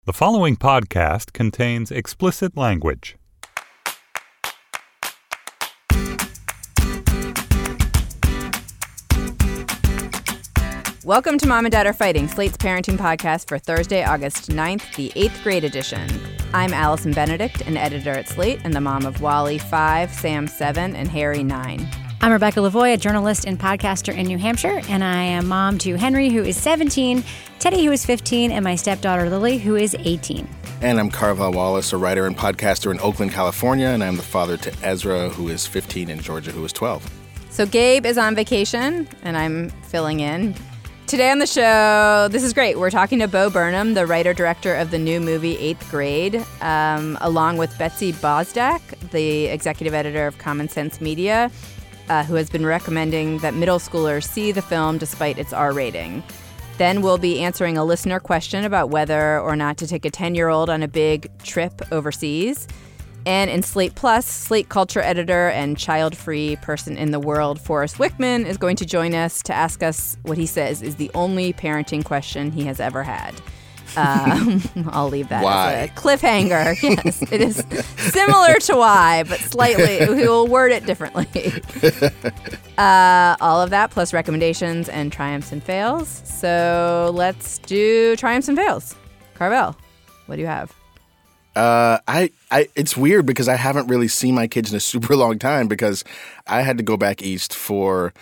The following podcast contains explicit language. Welcome to Mom and Dad Are Fighting, Slate's parenting podcast for Thursday, August 9th, the 8th grade edition. I'm Allison Benedict, an editor at Slate and the mom of Wally 5, Sam 7, and Harry 9. I'm Rebecca Lavoie, a journalist and podcaster in New Hampshire, and I am mom to Henry, who is 17, Teddy, who is 15, and my stepdaughter Lily, who is 18. And I'm Carvel Wallace, a writer and podcaster in Oakland, California, and I'm the father to Ezra, who is 15, and Georgia, who is 12. So Gabe is on vacation, and I'm filling in. Today on the show, this is great. We're talking to Bo Burnham, the writer-director of the new movie 8th Grade, along with Betsy Bosdak, the executive editor of Common Sense Media, who has been recommending that middle schoolers see the film despite its R rating. Then we'll be answering a listener question about whether or not to take a 10-year-old on a big trip overseas. And in Slate Plus, Slate culture editor and child-free person in the world, Forrest Wickman, is going to join us to ask us what he says is the only parenting question he has ever had. I'll leave that as a cliffhanger. Yes, it is similar to why, but slightly. We'll word it differently. All of that plus recommendations and triumphs and fails. So let's do triumphs and fails. Carvel, what do you have? It's weird because I haven't really seen my kids in a super long time because I had to go back east for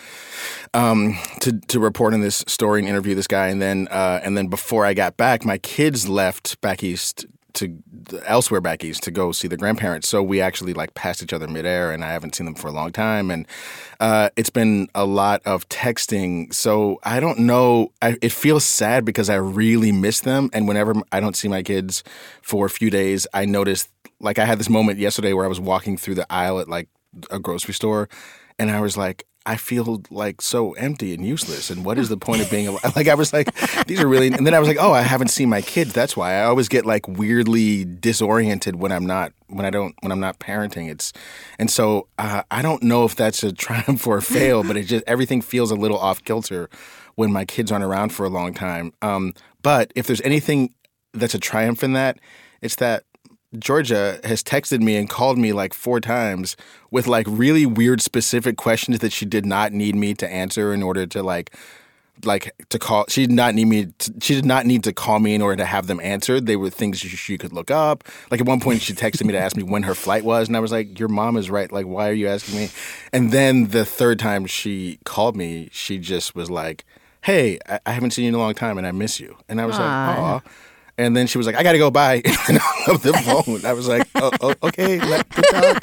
to report on this story and interview this guy, and then before I got back, my kids left back east elsewhere back east to go see their grandparents. So we actually passed each other midair, and I haven't seen them for a long time. And it's been a lot of texting. So I don't know. It feels sad because I really miss them. And whenever I don't see my kids for a few days, I noticed, I had this moment yesterday where I was walking through the aisle at a grocery store, and I was like, I feel so empty and useless. And what is the point of being alive? I was like, these are really. And then I was like, oh, I haven't seen my kids. That's why I always get weirdly disoriented when I'm not parenting. And so I don't know if that's a triumph or a fail, but everything feels a little off kilter when my kids aren't around for a long time. But if there's anything that's a triumph in that, it's that Georgia has texted me and called me 4 times with really weird specific questions that she did not need me to answer in order to to call. She did not need to call me in order to have them answered. They were things she could look up. At one point she texted me to ask me when her flight was, and I was like, your mom is right. Why are you asking me? And then the third time she called me, she just was like, hey, I haven't seen you in a long time and I miss you. And I was like, aw. And then she was like, I got to go, bye. And I hung up the phone. I was like, oh okay, good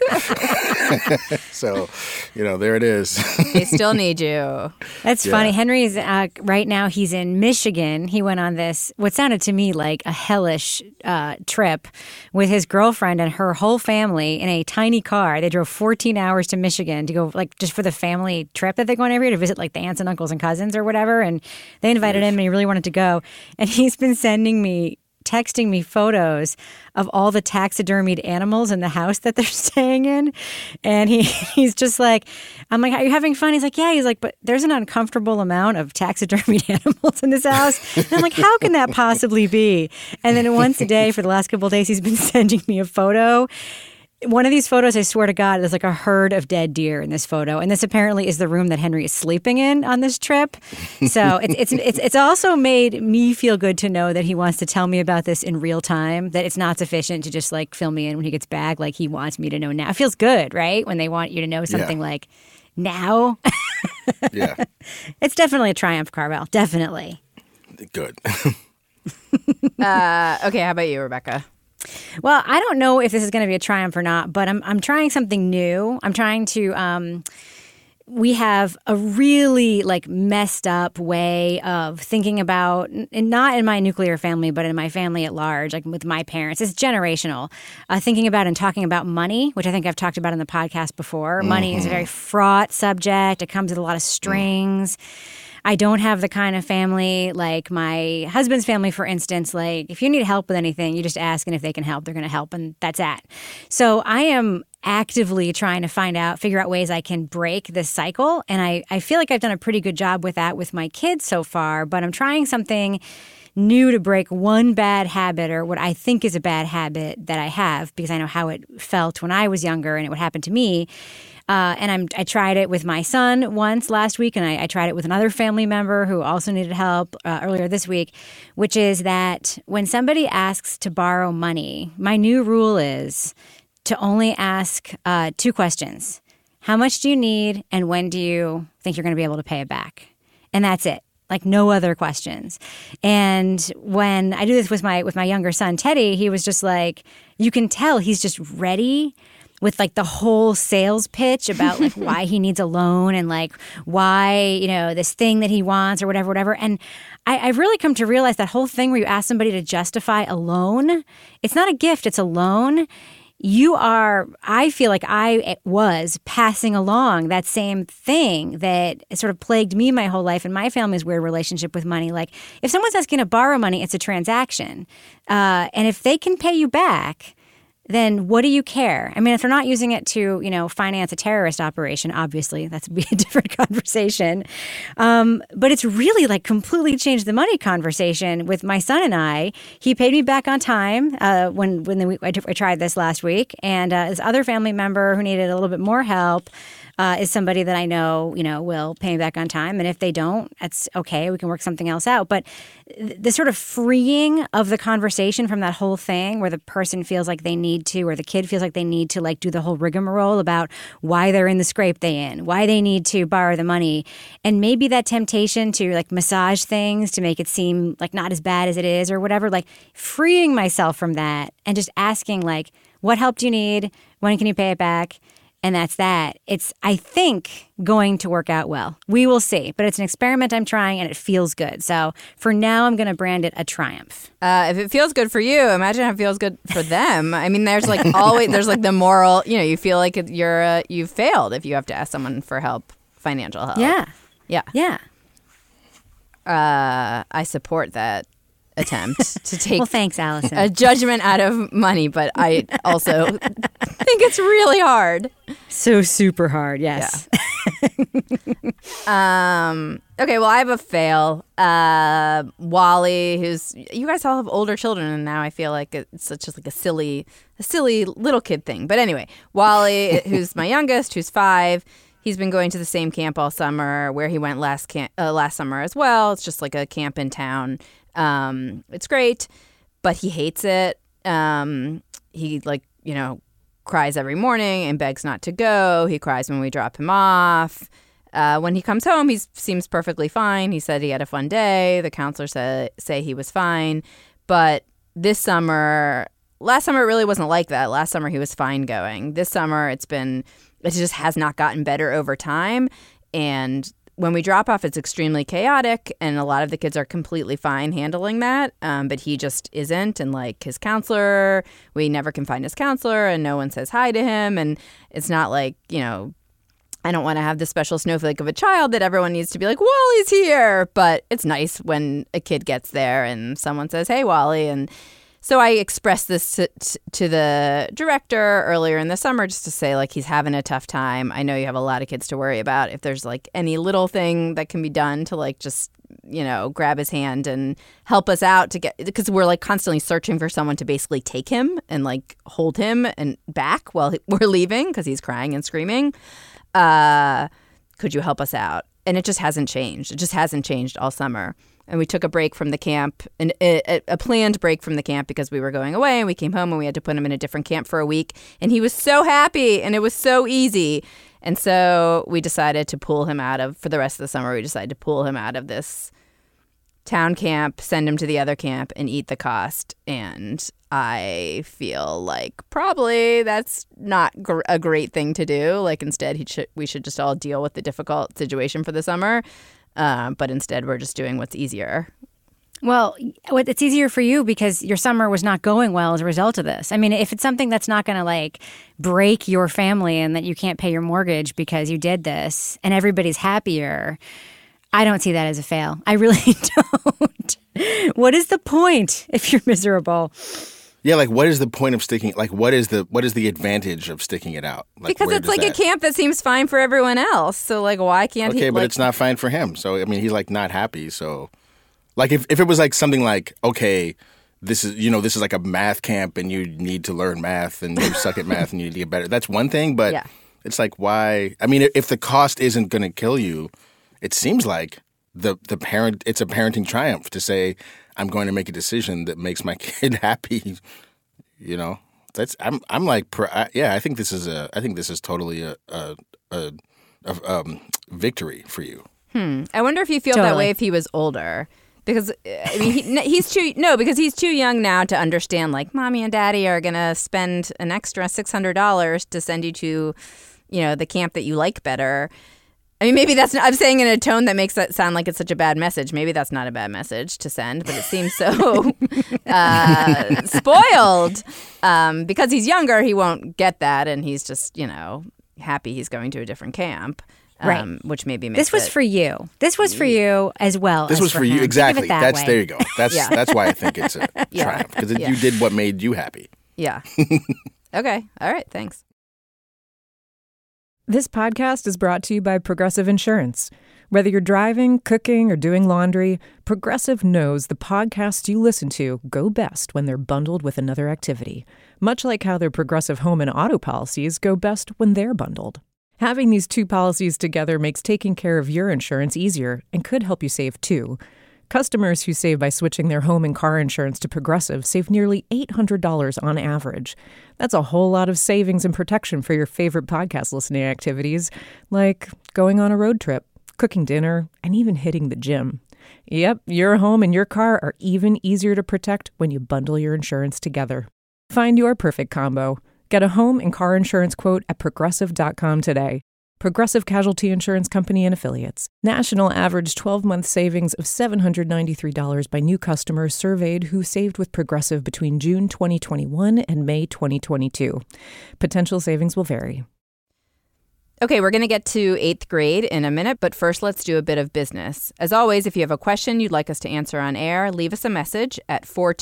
talk. So, there it is. They still need you. That's funny. Henry's, right now, he's in Michigan. He went on this, what sounded to me like a hellish trip with his girlfriend and her whole family in a tiny car. They drove 14 hours to Michigan to go, just for the family trip that they're going every year to visit, the aunts and uncles and cousins or whatever. And they invited him, and he really wanted to go. And he's been texting me photos of all the taxidermied animals in the house that they're staying in. And he's just I'm like, are you having fun? He's like, yeah. He's like, but there's an uncomfortable amount of taxidermied animals in this house. And I'm like, how can that possibly be? And then once a day for the last couple of days, he's been sending me a photo. One of these photos, I swear to God, there's a herd of dead deer in this photo. And this apparently is the room that Henry is sleeping in on this trip. So it's also made me feel good to know that he wants to tell me about this in real time, that it's not sufficient to just fill me in when he gets back. He wants me to know now. It feels good, right? When they want you to know something now. Yeah. It's definitely a triumph, Carvel. Definitely. Good. Okay, how about you, Rebecca? Well, I don't know if this is going to be a triumph or not, but I'm trying something new. I'm trying to we have a really messed up way of thinking about, and not in my nuclear family, but in my family at large, with my parents. It's generational. Thinking about and talking about money, which I think I've talked about in the podcast before. Mm-hmm. Money is a very fraught subject. It comes with a lot of strings. I don't have the kind of family like my husband's family, for instance. If you need help with anything, you just ask, and if they can help, they're going to help, and that's that. So I am actively trying to figure out ways I can break this cycle, and I feel like I've done a pretty good job with that with my kids so far, but I'm trying something knew to break one bad habit, or what I think is a bad habit that I have, because I know how it felt when I was younger and it would happen to me. And I tried it with my son once last week, and I tried it with another family member who also needed help earlier this week, which is that when somebody asks to borrow money, my new rule is to only ask 2 questions. How much do you need, and when do you think you're going to be able to pay it back? And that's it. Like, no other questions. And when I do this with my younger son, Teddy, he was just like, you can tell he's just ready with like the whole sales pitch about like why he needs a loan and like why, this thing that he wants or whatever. And I've really come to realize that whole thing where you ask somebody to justify a loan, it's not a gift, it's a loan. I feel like I was passing along that same thing that sort of plagued me my whole life and my family's weird relationship with money. Like, if someone's asking to borrow money, it's a transaction. And if they can pay you back, then what do you care? I mean, if they're not using it to, finance a terrorist operation, obviously that would be a different conversation. But it's really like completely changed the money conversation with my son and I. He paid me back on time when I tried this last week. And this other family member who needed a little bit more help is somebody that I know, will pay me back on time. And if they don't, that's okay. We can work something else out. But the sort of freeing of the conversation from that whole thing where the person feels like they need to, or the kid feels like they need to like do the whole rigmarole about why they're in the scrape they're in, why they need to borrow the money. And maybe that temptation to like massage things to make it seem like not as bad as it is or whatever, like freeing myself from that and just asking like, what help do you need? When can you pay it back? And that's that. It's, I think, going to work out well. We will see. But it's an experiment I'm trying, and it feels good. So for now, I'm going to brand it a triumph. If it feels good for you, imagine how it feels good for them. I mean, there's like always, there's like the moral, you feel like you've failed if you have to ask someone for help, financial help. Yeah. Yeah. Yeah. I support that attempt to take well, thanks, Allison. a judgment out of money, but I also think it's really hard. So super hard, yes. Yeah. Okay, well, I have a fail. Wally, you guys all have older children, and now I feel like it's just like a silly little kid thing. But anyway, Wally, who's my youngest, who's 5. He's been going to the same camp all summer, where he went last summer as well. It's just like a camp in town. It's great, but he hates it. He cries every morning and begs not to go. He cries when we drop him off. When he comes home, he seems perfectly fine. He said he had a fun day. The counselor say he was fine. But last summer it really wasn't like that. Last summer he was fine going. This summer it just has not gotten better over time. And when we drop off, it's extremely chaotic, and a lot of the kids are completely fine handling that, but he just isn't. And like his counselor, we never can find his counselor, and no one says hi to him. And it's not like, I don't want to have this special snowflake of a child that everyone needs to be like, Wally's here. But it's nice when a kid gets there and someone says, hey, Wally. And so I expressed this to the director earlier in the summer just to say, like, he's having a tough time. I know you have a lot of kids to worry about. If there's, like, any little thing that can be done to, like, just, grab his hand and help us out because we're, like, constantly searching for someone to basically take him and, like, hold him and back while we're leaving because he's crying and screaming. Could you help us out? And it just hasn't changed. It just hasn't changed all summer. And we took a break from the camp, a planned break from the camp because we were going away, and we came home and we had to put him in a different camp for a week. And he was so happy, and it was so easy. And so we decided to pull him for the rest of the summer, we decided to pull him out of this town camp, send him to the other camp, and eat the cost. And I feel like probably that's not a great thing to do. Like, instead, we should just all deal with the difficult situation for the summer. But instead, we're just doing what's easier. Well, it's easier for you because your summer was not going well as a result of this. I mean, if it's something that's not going to like break your family and that you can't pay your mortgage because you did this and everybody's happier, I don't see that as a fail. I really don't. What is the point if you're miserable? Yeah, like what is the point of sticking? Like what is the advantage of sticking it out? Like, because it's like a camp that seems fine for everyone else. So like, why can't he? Okay, but it's not fine for him. So I mean, he's like not happy. So Like if it was like something like, okay, this is like a math camp and you need to learn math and you suck at math and you need to get better. That's one thing, but it's like, why? I mean, if the cost isn't going to kill you, it seems like the parent, it's a parenting triumph to say, I'm going to make a decision that makes my kid happy. You know, I'm like, I think this is totally a victory for you. I wonder if you feel that way if he was older. Because, I mean, he's too young now to understand, like, mommy and daddy are going to spend an extra $600 to send you to, the camp that you like better. I mean, maybe that's not, I'm saying in a tone that makes that sound like it's such a bad message. Maybe that's not a bad message to send, but it seems so spoiled. Because he's younger, he won't get that, and he's just, happy he's going to a different camp. Right. Which maybe makes this was for you. This was for you as well. This was for you. Him. Exactly. There you go. That's why I think it's a triumph, because you did what made you happy. Yeah. Okay. All right. Thanks. This podcast is brought to you by Progressive Insurance. Whether you're driving, cooking, or doing laundry, Progressive knows the podcasts you listen to go best when they're bundled with another activity, much like how their Progressive home and auto policies go best when they're bundled. Having these two policies together makes taking care of your insurance easier and could help you save too. Customers who save by switching their home and car insurance to Progressive save nearly $800 on average. That's a whole lot of savings and protection for your favorite podcast listening activities, like going on a road trip, cooking dinner, and even hitting the gym. Yep, your home and your car are even easier to protect when you bundle your insurance together. Find your perfect combo. Get a home and car insurance quote at Progressive.com today. Progressive Casualty Insurance Company and Affiliates. National average 12-month savings of $793 by new customers surveyed who saved with Progressive between June 2021 and May 2022. Potential savings will vary. Okay, we're going to get to 8th grade in a minute, but first let's do a bit of business. As always, if you have a question you'd like us to answer on air, leave us a message at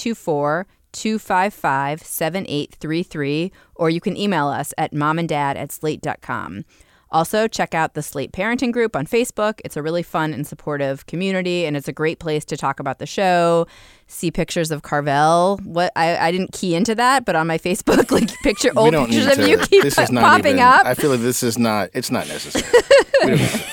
424-255-7833, or you can email us at momanddad@slate.com. Also, check out the Slate Parenting Group on Facebook. It's a really fun and supportive community, and it's a great place to talk about the show, see pictures of Carvel. I didn't key into that, but on my Facebook, old pictures of you keep popping up. I feel like it's not necessary. We don't need to.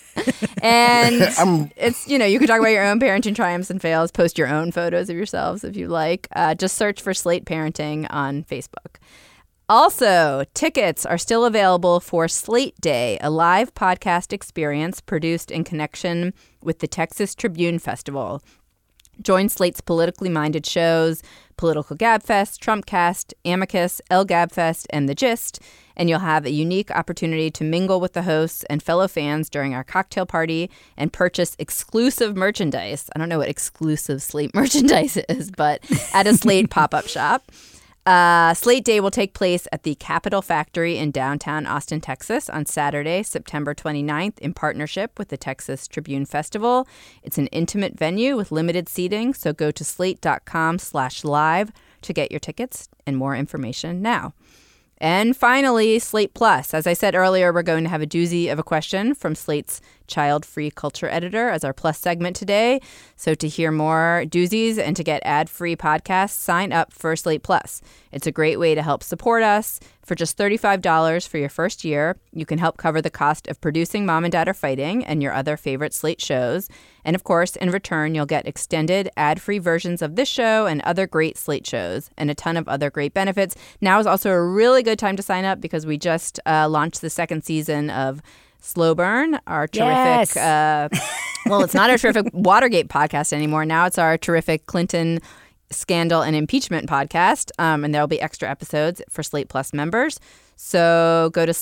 And it's, you can talk about your own parenting triumphs and fails, post your own photos of yourselves if you like. Just search for Slate Parenting on Facebook. Also, tickets are still available for Slate Day, a live podcast experience produced in connection with the Texas Tribune Festival. Join Slate's politically minded shows, Political Gabfest, Trumpcast, Amicus, El Gabfest, and The Gist, and you'll have a unique opportunity to mingle with the hosts and fellow fans during our cocktail party and purchase exclusive merchandise. I don't know what exclusive Slate merchandise is, but at a Slate pop-up shop. Slate Day will take place at the Capitol Factory in downtown Austin, Texas on Saturday, September 29th in partnership with the Texas Tribune Festival. It's an intimate venue with limited seating, so go to slate.com/live to get your tickets and more information now. And finally, Slate Plus. As I said earlier, we're going to have a doozy of a question from Slate's child-free culture editor as our Plus segment today. So to hear more doozies and to get ad-free podcasts, sign up for Slate Plus. It's a great way to help support us. For just $35 for your first year, you can help cover the cost of producing Mom and Dad Are Fighting and your other favorite Slate shows. And of course, in return, you'll get extended ad-free versions of this show and other great Slate shows and a ton of other great benefits. Now is also a really good time to sign up because we just launched the second season of Slow Burn, our terrific, well, it's not our terrific Watergate podcast anymore. Now it's our terrific Clinton scandal and impeachment podcast, and there'll be extra episodes for Slate Plus members. So go to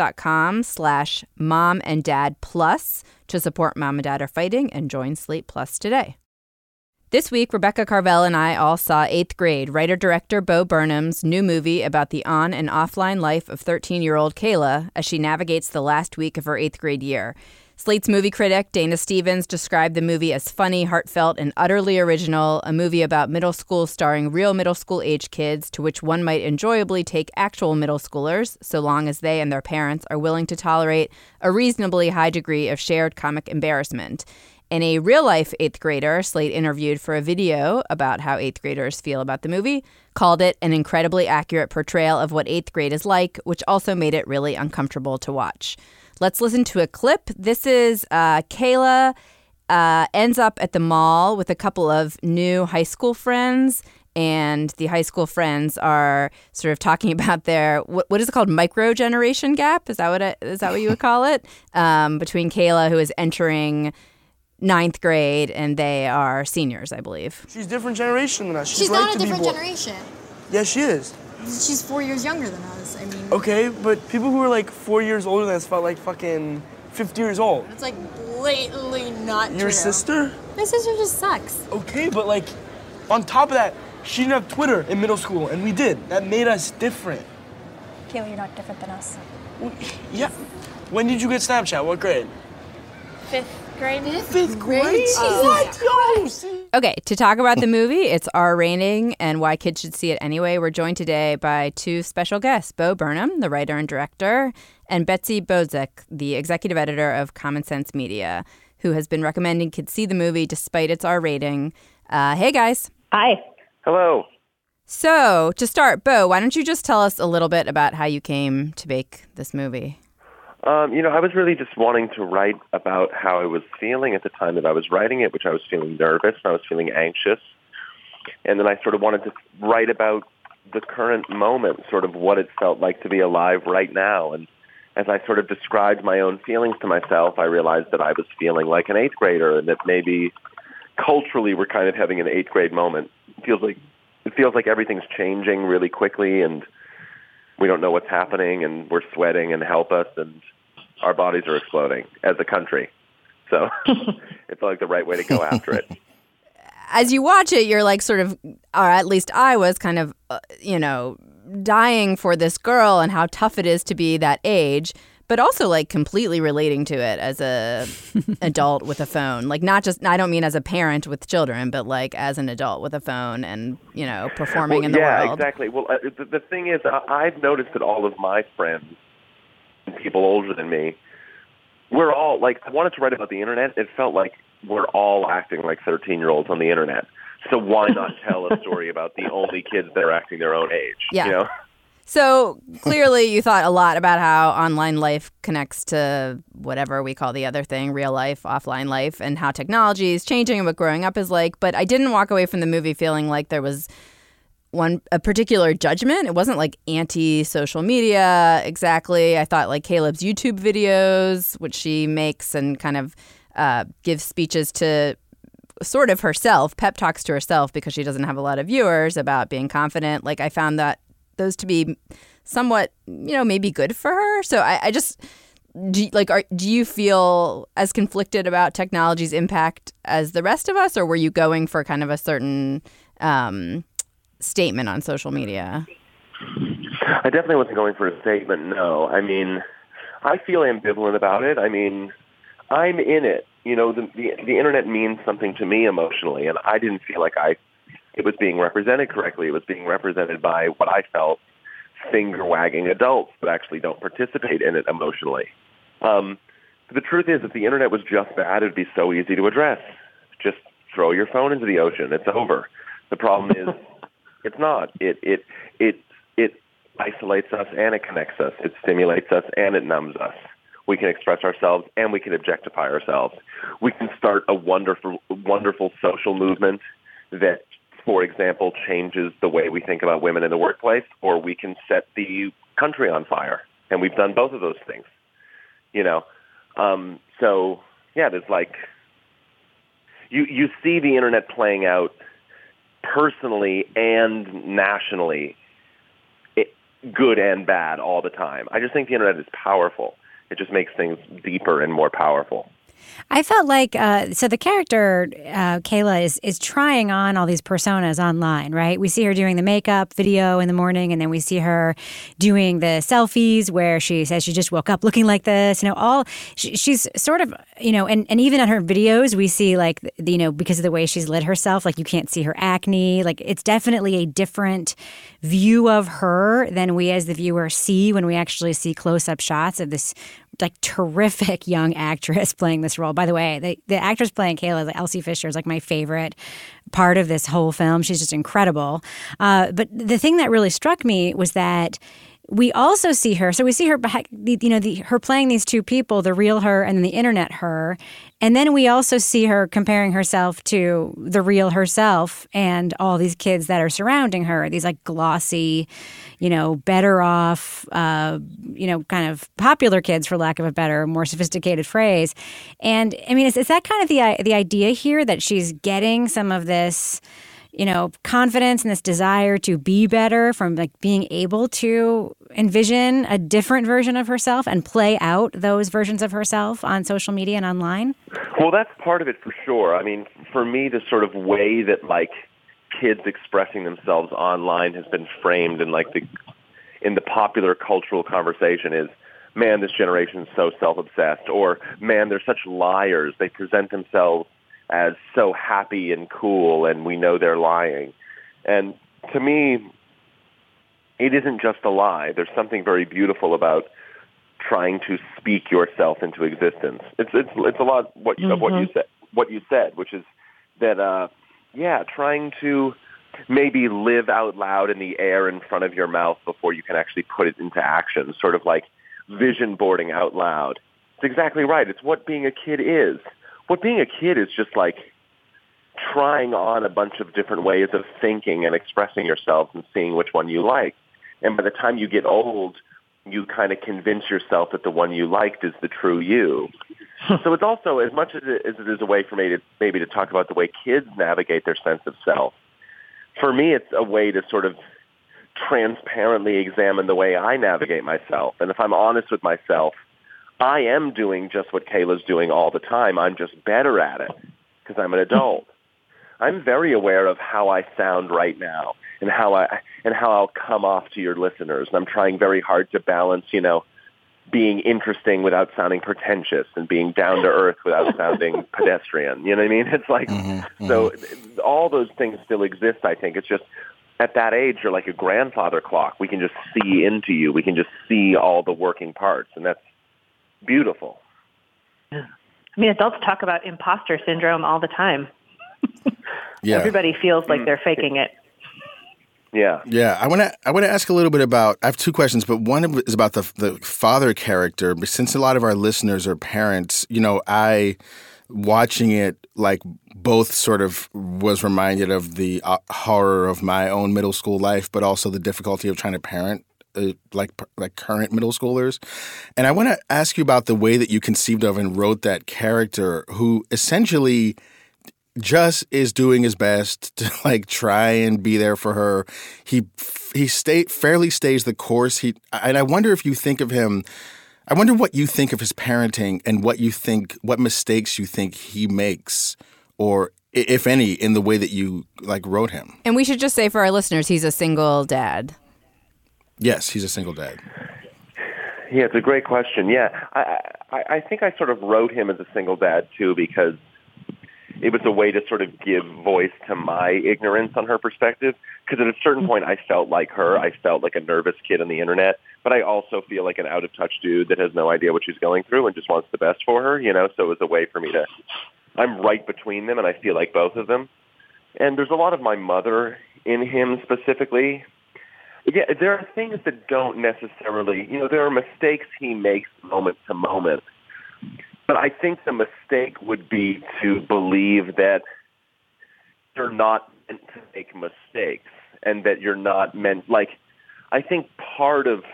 slate.com/momanddadplus to support Mom and Dad Are Fighting and join Slate Plus today. This week, Rebecca Carvel and I all saw 8th Grade, writer-director Bo Burnham's new movie about the on- and offline life of 13-year-old Kayla as she navigates the last week of her 8th grade year. Slate's movie critic, Dana Stevens, described the movie as funny, heartfelt, and utterly original, a movie about middle school starring real middle school-age kids to which one might enjoyably take actual middle schoolers, so long as they and their parents are willing to tolerate a reasonably high degree of shared comic embarrassment. And a real-life 8th grader Slate interviewed for a video about how 8th graders feel about the movie called it an incredibly accurate portrayal of what 8th grade is like, which also made it really uncomfortable to watch. Let's listen to a clip. This is Kayla ends up at the mall with a couple of new high school friends, and the high school friends are sort of talking about their what is it called, micro-generation gap? Is that what you would call it? Between Kayla, who is entering 9th grade, and they are seniors, I believe. She's a different generation than us. She's not a different generation. Yes, she is. She's 4 years younger than us. I mean. Okay, but people who are like 4 years older than us felt like fucking 50 years old. It's like blatantly not true. Your sister? My sister just sucks. Okay, but like, on top of that, she didn't have Twitter in middle school, and we did. That made us different. Kayla, you're not different than us. Well, yeah. When did you get Snapchat? What grade? 5th grade. 5th grade? What? Yo! Okay, to talk about the movie, it's our rating and why kids should see it anyway. We're joined today by two special guests, Bo Burnham, the writer and director, and Betsy Bozek, the executive editor of Common Sense Media, who has been recommending kids see the movie despite its R rating. Hey, guys. Hi. Hello. So, to start, Bo, why don't you just tell us a little bit about how you came to make this movie? I was really just wanting to write about how I was feeling at the time that I was writing it, which I was feeling nervous and I was feeling anxious. And then I sort of wanted to write about the current moment, sort of what it felt like to be alive right now. And as I sort of described my own feelings to myself, I realized that I was feeling like an 8th grader and that maybe culturally we're kind of having an 8th grade moment. It feels like everything's changing really quickly and we don't know what's happening and we're sweating and help us and our bodies are exploding as a country. So it felt like the right way to go after it. As you watch it, you're like sort of, or at least I was kind of, dying for this girl and how tough it is to be that age, but also like completely relating to it as a adult with a phone. Like not just, I don't mean as a parent with children, but like as an adult with a phone and, performing in the world. Yeah, exactly. Well, the thing is, I've noticed that all of my friends, people older than me, we're all like, I wanted to write about the internet. It felt like we're all acting like 13-year-olds on the internet. So why not tell a story about the only kids that are acting their own age? Yeah. So clearly you thought a lot about how online life connects to whatever we call the other thing, real life, offline life, and how technology is changing and what growing up is like. But I didn't walk away from the movie feeling like there was a particular judgment. It wasn't like anti-social media exactly. I thought like Caleb's YouTube videos, which she makes and kind of gives speeches to sort of herself, pep talks to herself because she doesn't have a lot of viewers about being confident. Like I found that those to be somewhat, maybe good for her. So I just, do you feel as conflicted about technology's impact as the rest of us, or were you going for kind of a certain statement on social media? I definitely wasn't going for a statement, no. I mean, I feel ambivalent about it. I mean, I'm in it. The internet means something to me emotionally, and I didn't feel like it was being represented correctly. It was being represented by what I felt finger-wagging adults that actually don't participate in it emotionally. The truth is, if the internet was just bad, it would be so easy to address. Just throw your phone into the ocean. It's over. The problem is, it's not. It isolates us and it connects us. It stimulates us and it numbs us. We can express ourselves and we can objectify ourselves. We can start a wonderful, wonderful social movement that, for example, changes the way we think about women in the workplace, or we can set the country on fire. And we've done both of those things, So, yeah, there's like, you see the internet playing out personally and nationally, good and bad all the time. I just think the internet is powerful. It just makes things deeper and more powerful. I felt like, so the character, Kayla, is trying on all these personas online, right? We see her doing the makeup video in the morning, and then we see her doing the selfies where she says she just woke up looking like this. She's sort of, and even on her videos, we see like, because of the way she's lit herself, like you can't see her acne. Like it's definitely a different view of her than we as the viewer see when we actually see close-up shots of this like terrific young actress playing this role. By the way, the actress playing Kayla, Elsie Fisher, is like my favorite part of this whole film. She's just incredible. But the thing that really struck me was that we also see her. So we see her, her playing these two people, the real her and the internet her. And then we also see her comparing herself to the real herself and all these kids that are surrounding her, these like glossy, better off, kind of popular kids, for lack of a better, more sophisticated phrase. And I mean, is that kind of the idea here, that she's getting some of this, confidence and this desire to be better from like being able to envision a different version of herself and play out those versions of herself on social media and online? Well, that's part of it for sure. I mean, for me, the sort of way that like kids expressing themselves online has been framed in the popular cultural conversation is, man, this generation is so self-obsessed, or man, they're such liars. They present themselves as so happy and cool, and we know they're lying. And to me, it isn't just a lie. There's something very beautiful about trying to speak yourself into existence. It's a lot of what you said, which is that trying to maybe live out loud in the air in front of your mouth before you can actually put it into action, sort of like vision boarding out loud. It's exactly right. It's what being a kid is. What being a kid is just like trying on a bunch of different ways of thinking and expressing yourself and seeing which one you like. And by the time you get old, you kind of convince yourself that the one you liked is the true you. So it's also, as much as it is a way for me to maybe to talk about the way kids navigate their sense of self, for me it's a way to sort of transparently examine the way I navigate myself. And if I'm honest with myself, I am doing just what Kayla's doing all the time. I'm just better at it because I'm an adult. I'm very aware of how I sound right now and how I'll come off to your listeners. And I'm trying very hard to balance, being interesting without sounding pretentious and being down to earth without sounding pedestrian. You know what I mean? It's like, so all those things still exist, I think. It's just at that age, you're like a grandfather clock. We can just see into you. We can just see all the working parts. And that's beautiful. Yeah. I mean, adults talk about imposter syndrome all the time. Yeah. Everybody feels like they're faking it. Yeah. Yeah. I want to ask a little bit about, I have two questions, but one is about the father character. But since a lot of our listeners are parents, I, watching it, like, both sort of was reminded of the horror of my own middle school life, but also the difficulty of trying to parent like current middle schoolers. And I want to ask you about the way that you conceived of and wrote that character, who essentially just is doing his best to like try and be there for her. He fairly stays the course. And I wonder if you think of him, I wonder what you think of his parenting and what mistakes you think he makes, or if any, in the way that you like wrote him. And we should just say for our listeners, he's a single dad. Yes, he's a single dad. Yeah, it's a great question. Yeah, I think I sort of wrote him as a single dad, too, because it was a way to sort of give voice to my ignorance on her perspective. Because at a certain point, I felt like her. I felt like a nervous kid on the internet. But I also feel like an out-of-touch dude that has no idea what she's going through and just wants the best for her, So it was a way for me to... I'm right between them, and I feel like both of them. And there's a lot of my mother in him specifically. Yeah, there are things that don't necessarily, there are mistakes he makes moment to moment. But I think the mistake would be to believe that you're not meant to make mistakes and that you're not meant, I think part of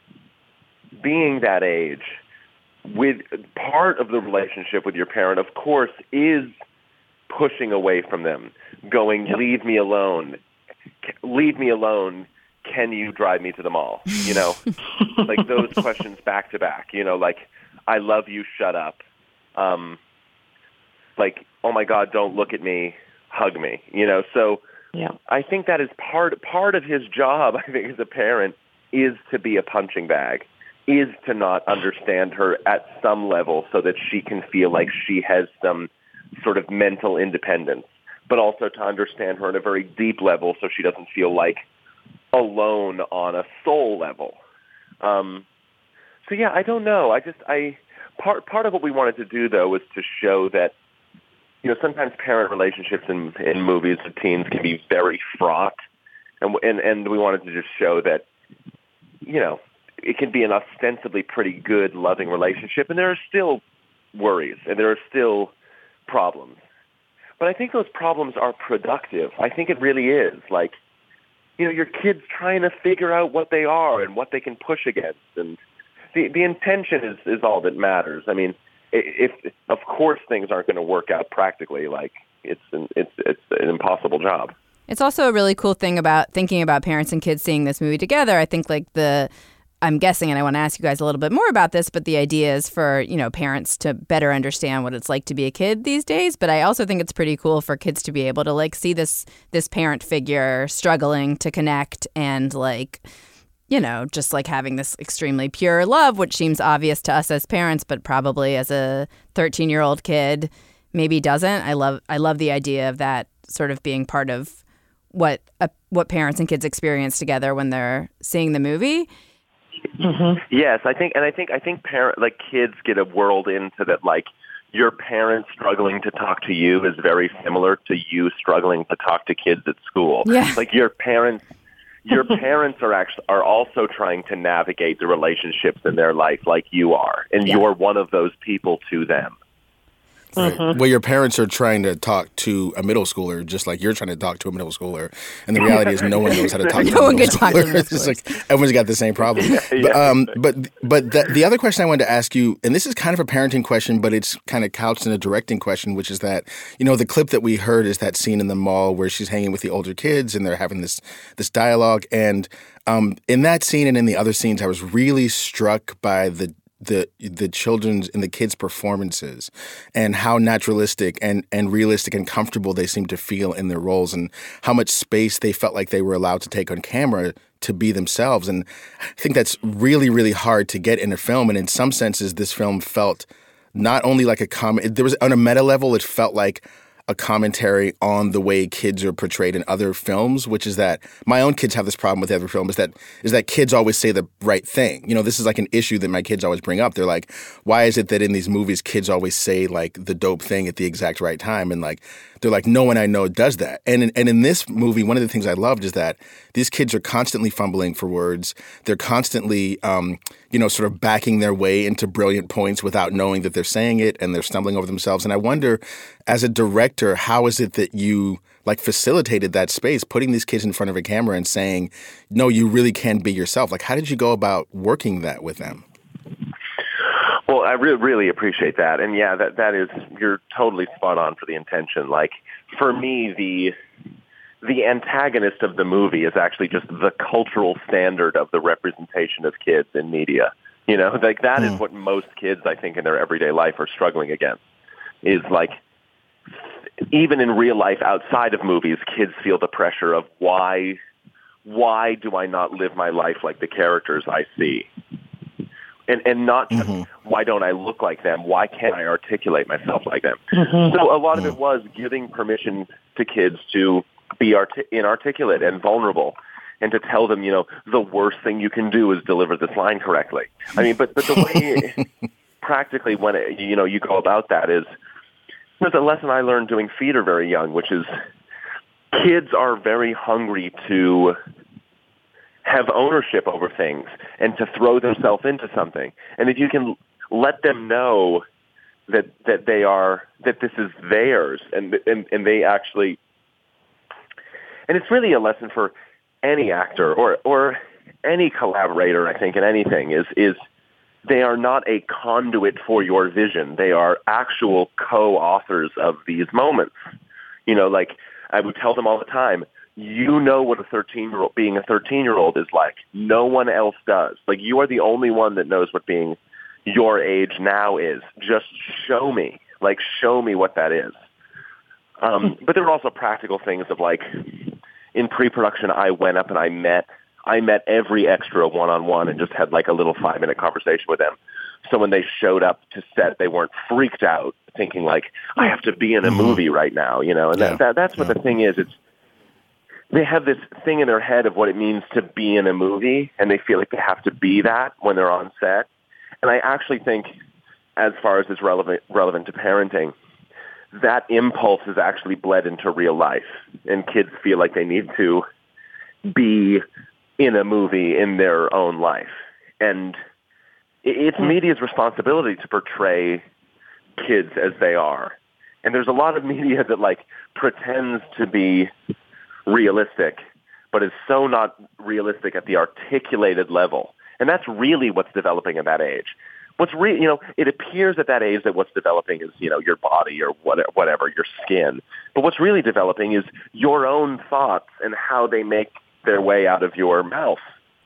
being that age, with part of the relationship with your parent, of course, is pushing away from them, going, leave me alone. Can you drive me to the mall? Like those questions back to back, like, I love you, shut up. Like, oh my God, don't look at me, hug me, So yeah. I think that is part of his job, I think, as a parent, is to be a punching bag, is to not understand her at some level so that she can feel like she has some sort of mental independence, but also to understand her at a very deep level so she doesn't feel like alone on a soul level. So yeah, I don't know. part of what we wanted to do, though, was to show that, you know, sometimes parent relationships in movies with teens can be very fraught, and we wanted to just show that, you know, it can be an ostensibly pretty good, loving relationship, and there are still worries, and there are still problems. But I think those problems are productive. I think it really is. Like, you know, your kid's trying to figure out what they are and what they can push against, and the intention is all that matters. I mean, if of course things aren't going to work out practically, like it's an impossible job. It's also a really cool thing about thinking about parents and kids seeing this movie together. I think I'm guessing, and I want to ask you guys a little bit more about this, but the idea is for, you know, parents to better understand what it's like to be a kid these days. But I also think it's pretty cool for kids to be able to like see this parent figure struggling to connect and like, you know, just like having this extremely pure love, which seems obvious to us as parents, but probably as a 13-year-old kid maybe doesn't. I love the idea of that sort of being part of what parents and kids experience together when they're seeing the movie. Mm-hmm. Yes, I think kids get a world into that, like, your parents struggling to talk to you is very similar to you struggling to talk to kids at school. Yeah. Like your parents are also trying to navigate the relationships in their life like you are, and you're one of those people to them. Right. Well, your parents are trying to talk to a middle schooler just like you're trying to talk to a middle schooler. And the reality is no one knows how to talk to a middle schooler. It's just like everyone's got the same problem. But the other question I wanted to ask you, and this is kind of a parenting question, but it's kind of couched in a directing question, which is that, you know, the clip that we heard is that scene in the mall where she's hanging with the older kids and they're having this dialogue. And in that scene and in the other scenes, I was really struck by the children's and the kids' performances and how naturalistic and realistic and comfortable they seemed to feel in their roles and how much space they felt like they were allowed to take on camera to be themselves. And I think that's really, really hard to get in a film. And in some senses, this film felt not only like a comment, there was on a meta level, it felt like a commentary on the way kids are portrayed in other films, which is that my own kids have this problem with every film, is that kids always say the right thing. You know, this is like an issue that my kids always bring up. They're like, why is it that in these movies kids always say like the dope thing at the exact right time? And like, they're like, no one I know does that. And in this movie, one of the things I loved is that these kids are constantly fumbling for words. They're constantly, sort of backing their way into brilliant points without knowing that they're saying it, and they're stumbling over themselves. And I wonder, as a director, how is it that you like facilitated that space, putting these kids in front of a camera and saying, no, you really can be yourself? Like, how did you go about working that with them? Well, I really appreciate that. And yeah, that is, you're totally spot on for the intention. Like, for me, the antagonist of the movie is actually just the cultural standard of the representation of kids in media. You know, like that is what most kids, I think, in their everyday life are struggling against, is like, even in real life outside of movies, kids feel the pressure of why do I not live my life like the characters I see? And not just why don't I look like them? Why can't I articulate myself like them? So a lot of it was giving permission to kids to be inarticulate and vulnerable, and to tell them, you know, the worst thing you can do is deliver this line correctly. I mean, but the way practically when you go about that is, there's a lesson I learned doing theater very young, which is kids are very hungry to have ownership over things and to throw themselves into something. And if you can let them know that this is theirs, and they actually, and it's really a lesson for any actor or any collaborator, I think, in anything, is they are not a conduit for your vision. They are actual co-authors of these moments. You know, like I would tell them all the time, you know what being a 13-year-old is like. No one else does. Like, you are the only one that knows what being your age now is. Just show me. Like, show me what that is. But there were also practical things of, like, in pre-production, I went up and I met every extra one-on-one and just had, like, a little 5-minute conversation with them. So when they showed up to set, they weren't freaked out thinking, like, I have to be in a movie right now, you know. And that's what the thing is. They have this thing in their head of what it means to be in a movie, and they feel like they have to be that when they're on set. And I actually think as far as is relevant to parenting, that impulse is actually bled into real life, and kids feel like they need to be in a movie in their own life. And it's media's responsibility to portray kids as they are. And there's a lot of media that like pretends to be realistic, but is so not realistic at the articulated level. And that's really what's developing at that age. It appears at that age that what's developing is, your body or whatever, your skin. But what's really developing is your own thoughts and how they make their way out of your mouth.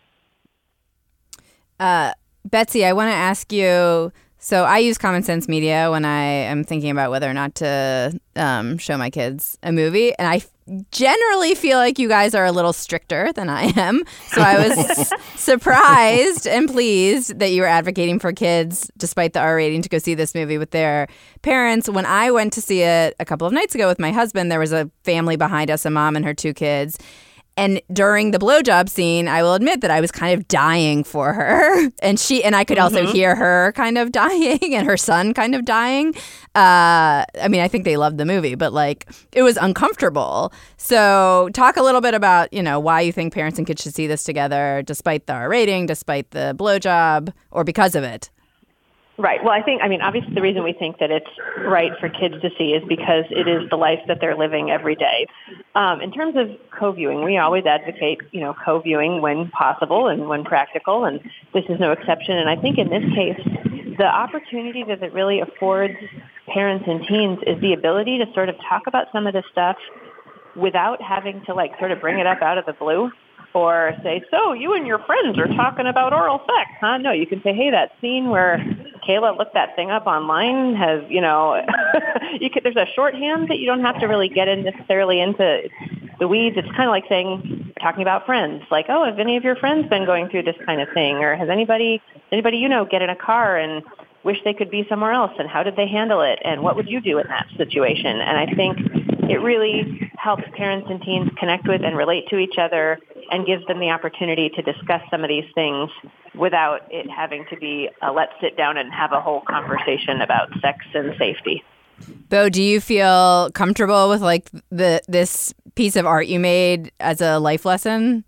Betsy, I want to ask you, so I use Common Sense Media when I am thinking about whether or not to show my kids a movie. And I generally feel like you guys are a little stricter than I am. So I was surprised and pleased that you were advocating for kids, despite the R rating, to go see this movie with their parents. When I went to see it a couple of nights ago with my husband, there was a family behind us, a mom and her 2 kids. And during the blowjob scene, I will admit that I was kind of dying for her. And I could also hear her kind of dying and her son kind of dying. I think they loved the movie, but it was uncomfortable. So talk a little bit about, why you think parents and kids should see this together, despite the R rating, despite the blowjob, or because of it. Right. Well, obviously the reason we think that it's right for kids to see is because it is the life that they're living every day. In terms of co-viewing, we always advocate, co-viewing when possible and when practical, and this is no exception. And I think in this case, the opportunity that it really affords parents and teens is the ability to sort of talk about some of this stuff without having to sort of bring it up out of the blue. Or say, so you and your friends are talking about oral sex, huh? No, you can say, hey, that scene where Kayla looked that thing up online has, there's a shorthand that you don't have to really get in necessarily into the weeds. It's kind of like saying, talking about friends, like, oh, have any of your friends been going through this kind of thing? Or has anybody get in a car and wish they could be somewhere else? And how did they handle it? And what would you do in that situation? And I think it really helps parents and teens connect with and relate to each other and gives them the opportunity to discuss some of these things without it having to be let's sit down and have a whole conversation about sex and safety. Bo, do you feel comfortable with this piece of art you made as a life lesson?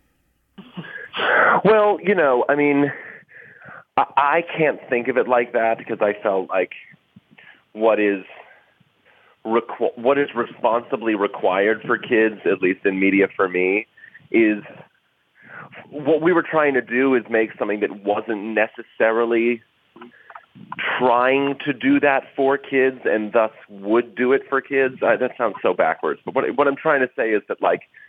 Well, I can't think of it like that because I felt like what is responsibly required for kids, at least in media for me, is what we were trying to do is make something that wasn't necessarily trying to do that for kids and thus would do it for kids. That sounds so backwards. But what I'm trying to say is that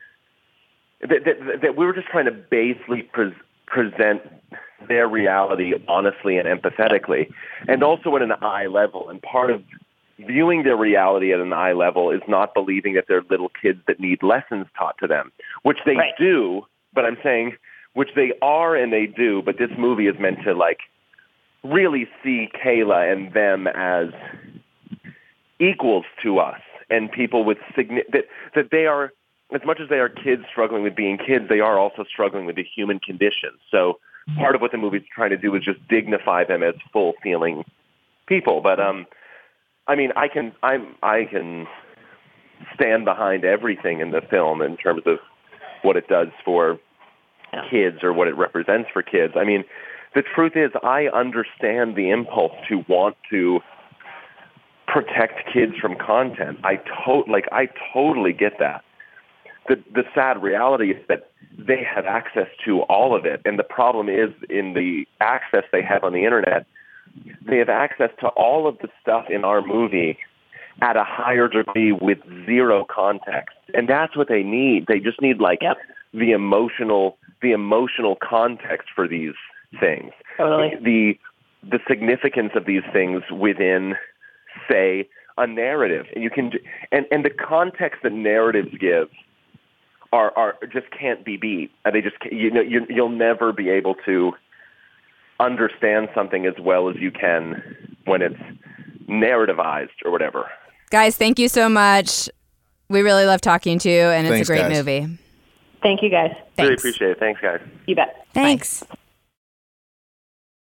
that we were just trying to basically present their reality honestly and empathetically, and also at an eye level. And part of viewing their reality at an eye level is not believing that they're little kids that need lessons taught to them, which they do, but I'm saying which they are and they do, but this movie is meant to really see Kayla and them as equals to us and people with that they are, as much as they are kids struggling with being kids, they are also struggling with the human condition. So part of what the movie's trying to do is just dignify them as full feeling people. But I can stand behind everything in the film in terms of what it does for kids or what it represents for kids. The truth is I understand the impulse to want to protect kids from content. I totally get that. The sad reality is that they have access to all of it. And the problem is in the access they have on the internet, they have access to all of the stuff in our movie at a higher degree with zero context. And that's what they need. They just need the emotional context for these things. Totally. The significance of these things within, say, a narrative. And you can and the context that narratives give are just can't be beat. They just you'll never be able to understand something as well as you can when it's narrativized or whatever. Guys, thank you so much. We really love talking to you, and it's Thanks, a great guys. movie. Thank you, guys. Really appreciate it. Thanks, guys. You bet. Thanks. Bye.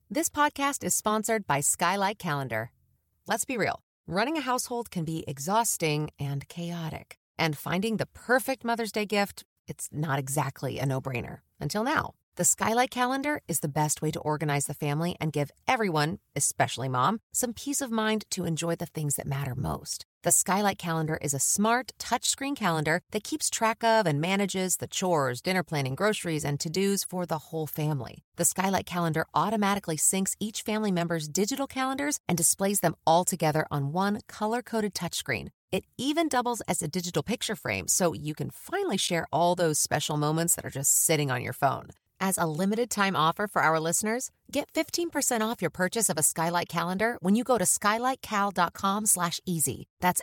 This podcast is sponsored by Skylight Calendar. Let's be real. Running a household can be exhausting and chaotic. And finding the perfect Mother's Day gift, it's not exactly a no-brainer. Until now. The Skylight Calendar is the best way to organize the family and give everyone, especially mom, some peace of mind to enjoy the things that matter most. The Skylight Calendar is a smart, touchscreen calendar that keeps track of and manages the chores, dinner planning, groceries, and to-dos for the whole family. The Skylight Calendar automatically syncs each family member's digital calendars and displays them all together on one color-coded touchscreen. It even doubles as a digital picture frame, so you can finally share all those special moments that are just sitting on your phone. As a limited-time offer for our listeners, get 15% off your purchase of a Skylight Calendar when you go to skylightcal.com/easy. That's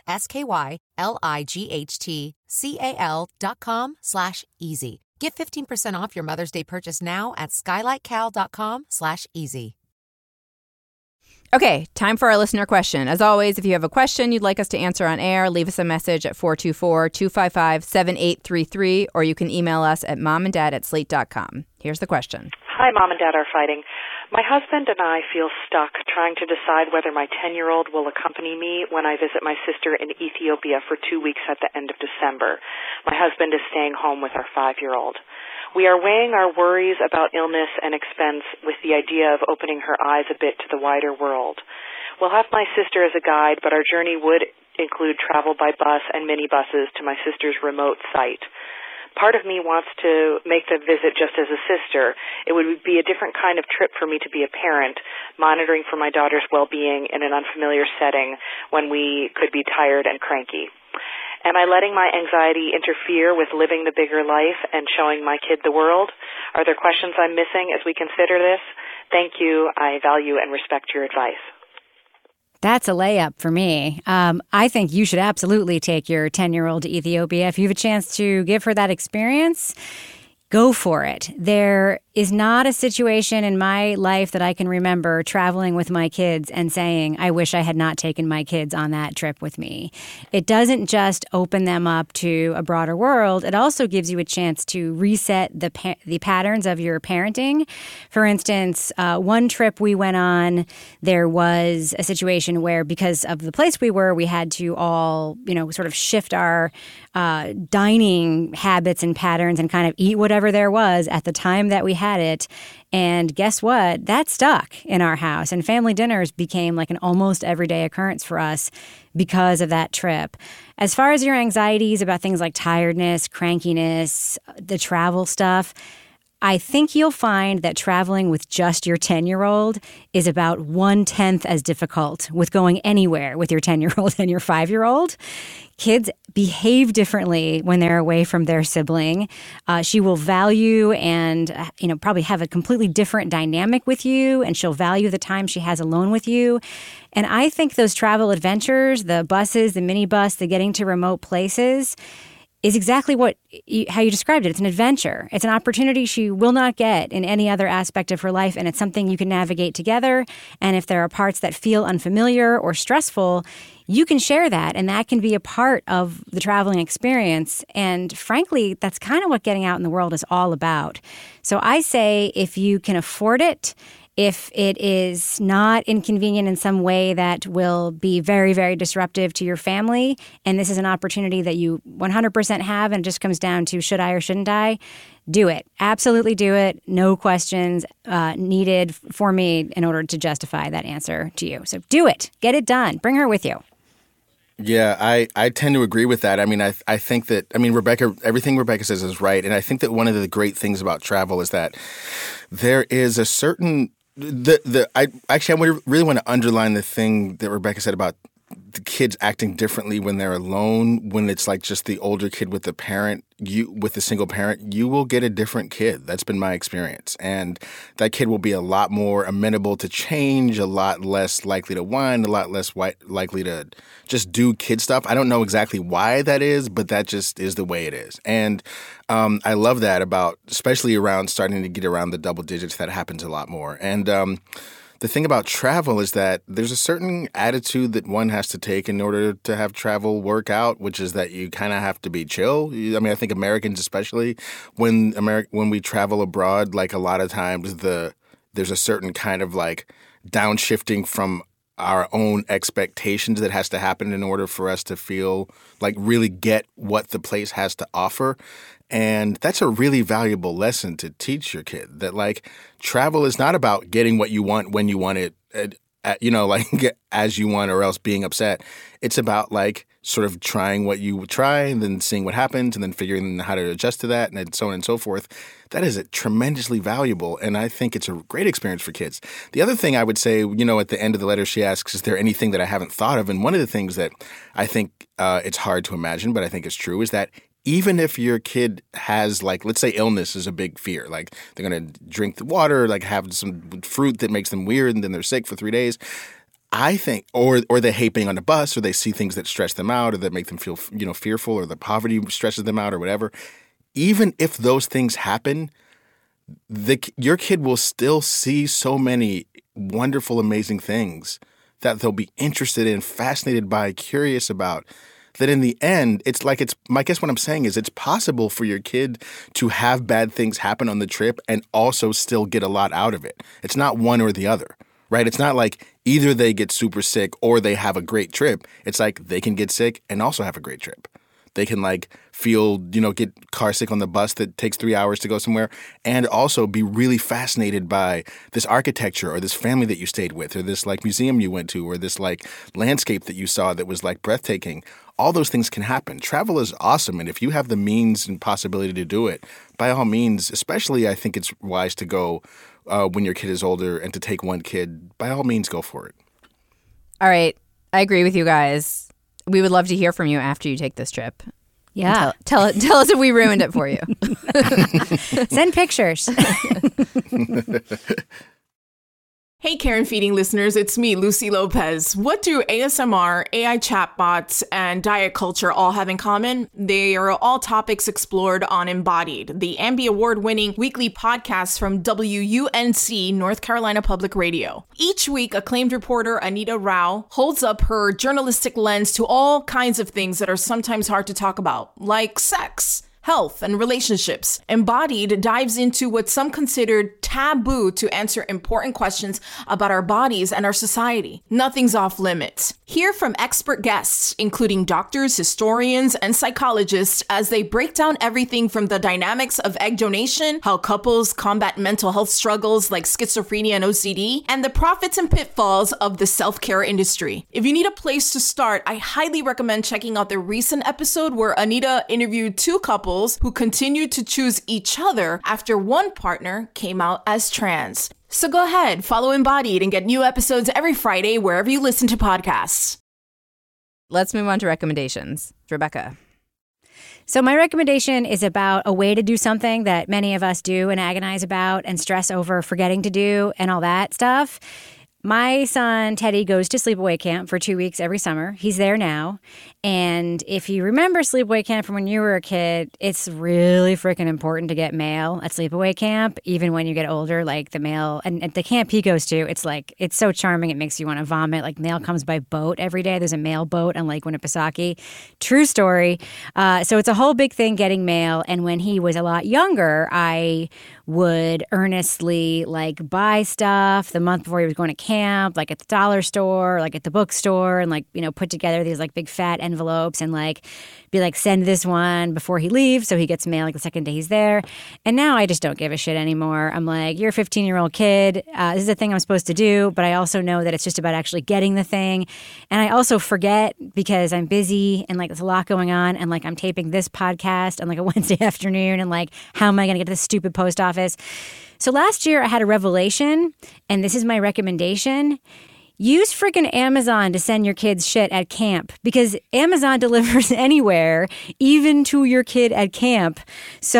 SKYLIGHTCAL.com/easy. Get 15% off your Mother's Day purchase now at skylightcal.com/easy. Okay, time for our listener question. As always, if you have a question you'd like us to answer on air, leave us a message at 424-255-7833, or you can email us at momanddad@slate.com. Here's the question. Hi, Mom and Dad are fighting. My husband and I feel stuck trying to decide whether my 10-year-old will accompany me when I visit my sister in Ethiopia for 2 weeks at the end of December. My husband is staying home with our 5-year-old. We are weighing our worries about illness and expense with the idea of opening her eyes a bit to the wider world. We'll have my sister as a guide, but our journey would include travel by bus and minibuses to my sister's remote site. Part of me wants to make the visit just as a sister. It would be a different kind of trip for me to be a parent, monitoring for my daughter's well-being in an unfamiliar setting when we could be tired and cranky. Am I letting my anxiety interfere with living the bigger life and showing my kid the world? Are there questions I'm missing as we consider this? Thank you. I value and respect your advice. That's a layup for me. I think you should absolutely take your 10-year-old to Ethiopia. If you have a chance to give her that experience, go for it. There is not a situation in my life that I can remember traveling with my kids and saying, I wish I had not taken my kids on that trip with me. It doesn't just open them up to a broader world. It also gives you a chance to reset the patterns of your parenting. For instance, one trip we went on, there was a situation where because of the place we were, we had to all, sort of shift our dining habits and patterns and kind of eat whatever there was at the time that we had it. And guess what? That stuck in our house. And family dinners became like an almost everyday occurrence for us because of that trip. As far as your anxieties about things like tiredness, crankiness, the travel stuff, I think you'll find that traveling with just your 10-year-old is about 1/10 as difficult with going anywhere with your 10-year-old and your 5-year-old. Kids behave differently when they're away from their sibling. She will value and, probably have a completely different dynamic with you, and she'll value the time she has alone with you. And I think those travel adventures, the buses, the minibus, the getting to remote places, is exactly how you described it. It's an adventure. It's an opportunity she will not get in any other aspect of her life, and it's something you can navigate together. And if there are parts that feel unfamiliar or stressful, you can share that, and that can be a part of the traveling experience. And frankly, that's kind of what getting out in the world is all about. So I say if you can afford it, if it is not inconvenient in some way that will be very, very disruptive to your family, and this is an opportunity that you 100% have, and it just comes down to should I or shouldn't I, do it. Absolutely do it. No questions needed for me in order to justify that answer to you. So do it. Get it done. Bring her with you. Yeah, I tend to agree with that. I mean, I think that, Rebecca, everything Rebecca says is right. And I think that one of the great things about travel is that there is a certain I really want to underline the thing that Rebecca said about the kids acting differently when they're alone, when it's like just the older kid with the parent, with the single parent, you will get a different kid. That's been my experience. And that kid will be a lot more amenable to change, a lot less likely to whine, a lot less likely to just do kid stuff. I don't know exactly why that is, but that just is the way it is. And I love that about, especially around starting to get around the double digits, that happens a lot more. And the thing about travel is that there's a certain attitude that one has to take in order to have travel work out, which is that you kind of have to be chill. I think Americans especially, when we travel abroad, like a lot of times the there's a certain kind of like downshifting from our own expectations that has to happen in order for us to feel like really get what the place has to offer. And that's a really valuable lesson to teach your kid, that like travel is not about getting what you want when you want it, like as you want, or else being upset. It's about like sort of trying what you would try and then seeing what happens and then figuring how to adjust to that and so on and so forth. That is tremendously valuable, and I think it's a great experience for kids. The other thing I would say, at the end of the letter she asks, is there anything that I haven't thought of? And one of the things that I think it's hard to imagine, but I think is true, is that even if your kid has, like, let's say illness is a big fear, like they're going to drink the water, like have some fruit that makes them weird and then they're sick for 3 days, I think, or they hate being on the bus, or they see things that stress them out or that make them feel, fearful, or the poverty stresses them out or whatever. Even if those things happen, your kid will still see so many wonderful, amazing things that they'll be interested in, fascinated by, curious about, that in the end, I guess what I'm saying is it's possible for your kid to have bad things happen on the trip and also still get a lot out of it. It's not one or the other, right? It's not like either they get super sick or they have a great trip. It's like they can get sick and also have a great trip. They can like feel, get car sick on the bus that takes 3 hours to go somewhere, and also be really fascinated by this architecture or this family that you stayed with, or this like museum you went to, or this like landscape that you saw that was like breathtaking. All those things can happen. Travel is awesome, and if you have the means and possibility to do it, by all means, especially I think it's wise to go when your kid is older and to take one kid, by all means, go for it. All right. I agree with you guys. We would love to hear from you after you take this trip. Yeah. Tell us if we ruined it for you. Send pictures. Hey, Karen Feeding listeners, it's me, Lucy Lopez. What do ASMR, AI chatbots, and diet culture all have in common? They are all topics explored on Embodied, the Ambie Award-winning weekly podcast from WUNC, North Carolina Public Radio. Each week, acclaimed reporter Anita Rao holds up her journalistic lens to all kinds of things that are sometimes hard to talk about, like sex, health, and relationships. Embodied dives into what some considered taboo to answer important questions about our bodies and our society. Nothing's off limits. Hear from expert guests, including doctors, historians, and psychologists, as they break down everything from the dynamics of egg donation, how couples combat mental health struggles like schizophrenia and OCD, and the profits and pitfalls of the self-care industry. If you need a place to start, I highly recommend checking out the recent episode where Anita interviewed two couples who continued to choose each other after one partner came out as trans. So go ahead, follow Embodied and get new episodes every Friday wherever you listen to podcasts. Let's move on to recommendations. Rebecca. So my recommendation is about a way to do something that many of us do and agonize about and stress over forgetting to do and all that stuff. My son, Teddy, goes to sleepaway camp for 2 weeks every summer. He's there now. And if you remember sleepaway camp from when you were a kid, it's really freaking important to get mail at sleepaway camp, even when you get older, like the mail. And at the camp he goes to, it's so charming. It makes you want to vomit. Like mail comes by boat every day. There's a mail boat on Lake Winnipesaukee. True story. So it's a whole big thing getting mail. And when he was a lot younger, I would earnestly buy stuff the month before he was going to camp, like at the dollar store, like at the bookstore, and put together these big fat envelopes and be like, send this one before he leaves so he gets mail the second day he's there. And now I just don't give a shit anymore. I'm like, you're a 15-year-old kid. This is a thing I'm supposed to do, but I also know that it's just about actually getting the thing. And I also forget because I'm busy and there's a lot going on, and I'm taping this podcast on a Wednesday afternoon, and how am I going to get to the stupid post office? So last year I had a revelation, and this is my recommendation. Use freaking Amazon to send your kids shit at camp, because Amazon delivers anywhere, even to your kid at camp. So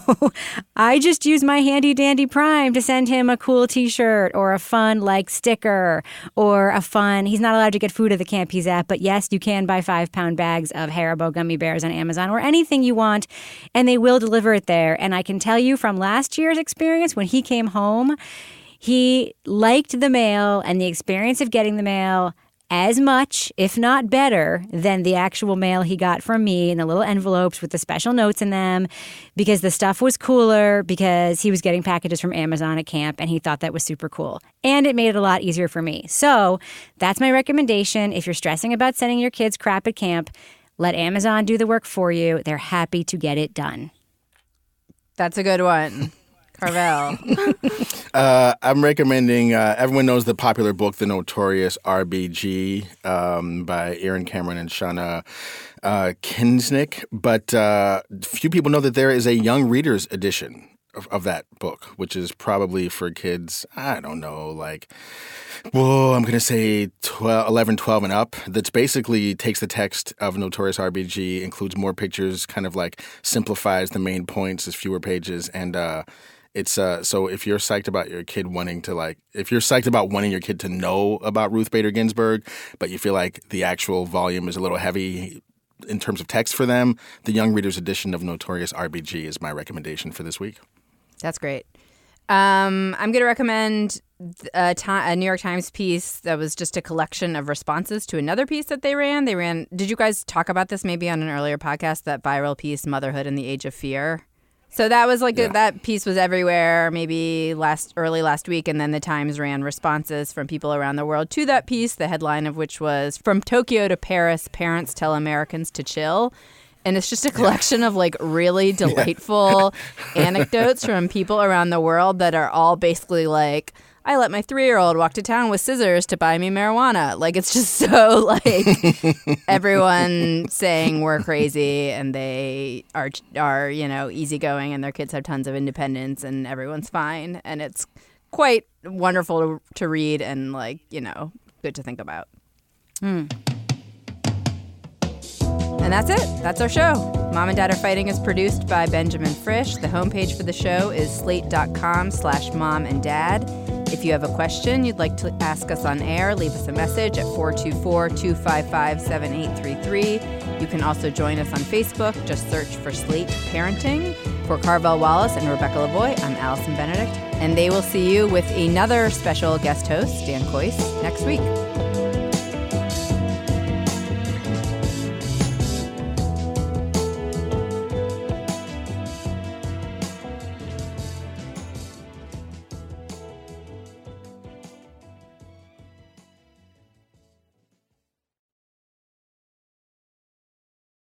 I just use my handy dandy Prime to send him a cool t-shirt or a fun sticker or he's not allowed to get food at the camp he's at, but yes, you can buy 5-pound bags of Haribo gummy bears on Amazon or anything you want, and they will deliver it there. And I can tell you from last year's experience, when he came home, he liked the mail and the experience of getting the mail as much, if not better, than the actual mail he got from me in the little envelopes with the special notes in them, because the stuff was cooler, because he was getting packages from Amazon at camp and he thought that was super cool. And it made it a lot easier for me. So that's my recommendation. If you're stressing about sending your kids crap at camp, let Amazon do the work for you. They're happy to get it done. That's a good one. Carvel. I'm recommending, everyone knows the popular book, The Notorious RBG, by Aaron Cameron and Shauna Kinsnick. But few people know that there is a young reader's edition of that book, which is probably for kids, I don't know, like, well, I'm going to say 11, 12 and up. That's basically takes the text of Notorious RBG, includes more pictures, kind of like simplifies the main points, there's fewer pages, and it's so if you're psyched about your kid wanting your kid to know about Ruth Bader Ginsburg, but you feel like the actual volume is a little heavy in terms of text for them, the Young Reader's edition of Notorious RBG is my recommendation for this week. That's great. I'm going to recommend a New York Times piece that was just a collection of responses to another piece that they ran. Did you guys talk about this maybe on an earlier podcast, that viral piece, Motherhood in the Age of Fear? So that was like that piece was everywhere maybe early last week, and then the Times ran responses from people around the world to that piece, the headline of which was "From Tokyo to Paris, Parents Tell Americans to Chill." And it's just a collection of like really delightful anecdotes from people around the world that are all basically like, I let my 3-year-old walk to town with scissors to buy me marijuana. Like, it's just so like everyone saying we're crazy and they are easygoing and their kids have tons of independence and everyone's fine. And it's quite wonderful to read and good to think about. And that's it. That's our show. Mom and Dad Are Fighting is produced by Benjamin Frisch. The homepage for the show is slate.com/momanddad. If you have a question you'd like to ask us on air, leave us a message at 424-255-7833. You can also join us on Facebook. Just search for Slate Parenting. For Carvel Wallace and Rebecca Lavoie, I'm Allison Benedict. And they will see you with another special guest host, Dan Coyce, next week.